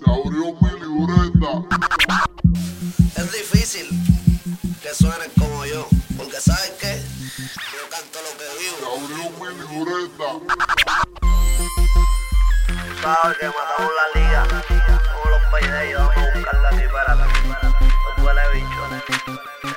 abrió mi libreta. Es difícil que suenen como yo, porque ¿sabes qué? Yo canto lo que Se vivo. abrió mi libreta. Sabes que matamos la liga, somos los paydeos, vamos a buscarla aquí, espérate. No huele bicho.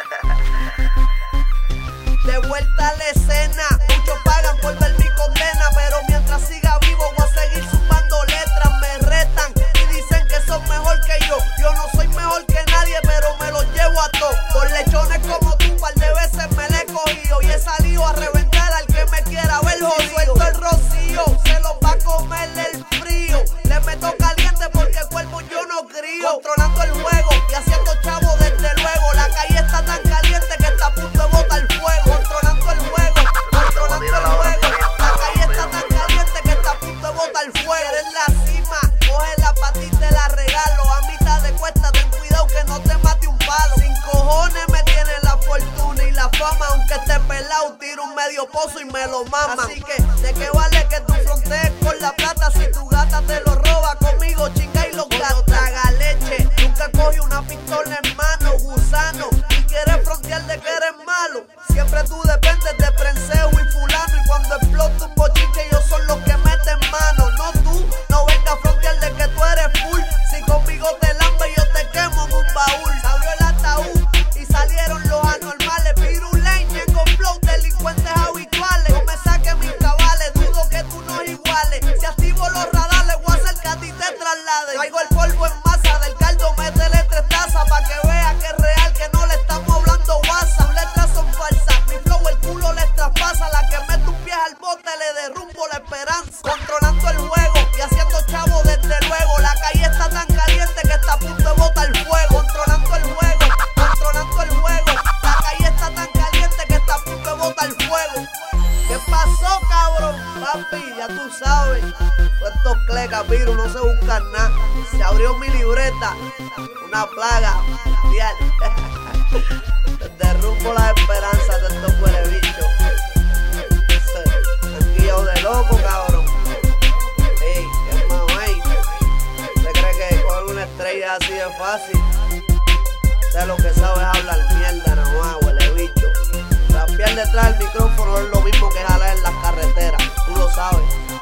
De vuelta a la escena, muchos pagan por ver mi condena, pero mientras siga vivo voy a seguir sumando letras. Me retan y dicen que son mejor que yo. Yo no soy mejor que nadie, pero me los llevo a todos. Por lechones como tú, par de veces me le he cogido y he salido a reventar al que me quiera ver jodido. Suelto el rocío, se los va a comer el frío. Le meto caliente porque cuerpo yo no crío. Controlando el juego y haciendo chavo desde luego. La calle está tan caliente que está a punto de botar fuego. Controlando el juego, controlando el juego. La calle está tan caliente que está a punto de botar fuego. Eres la cima, coge la patita y te la regalo. A mitad de cuesta, ten cuidado que no te mate un palo. Sin cojones me tiene la fortuna y la fama. Aunque esté pelado, tiro un medio pozo y me lo mama. Así que, ¿de qué vale que tú frontees con la plata si tu gata te lo roba? Conmigo chinga y los gatos. Traga leche, nunca coge una pistola en mano, gusano. Y quieres frontear de que eres malo. Siempre tú dependes de prenseo y fulano. Y cuando explota un bochinche, ellos son los que meten mano. No tú, no vengas a frontear de que tú eres full. Si conmigo te lambe, yo te quemo en un baúl. Se abrió el ataúd y salieron los anormales. Pirulen, con flow, delincuentes habituales. No me saques mis cabales, dudo que tú nos iguales. Si activo los radares, voy a hacer que a ti te traslade. Traigo el polvo en masa, del caldo métele 3 tazas. Pa' que vea que es real, que no le estamos hablando WhatsApp. Sus letras son falsas, mi flow el culo les traspasa. La que mete un pie al bote le derrumbo la esperanza. Controlando el juego y haciendo chavo desde luego. La calle está tan caliente que está a punto de botar fuego. Controlando el juego, controlando el juego. La calle está tan caliente que está a punto de botar fuego. ¿Qué pasó, cabrón? Papi, ya tú sabes. Todos estos clecas, virus, no se buscan nada. Se abrió mi libreta. Una plaga mundial. Derrumbo las esperanzas de estos huele bichos. Tranquillo de loco, cabrón. Ey, qué mamey. ¿Usted cree que coger una estrella así es fácil? Usted lo que sabe es hablar mierda, nomás, huele bicho. Rapear detrás del micrófono es lo mismo que jalar en las carreteras. Tú lo sabes.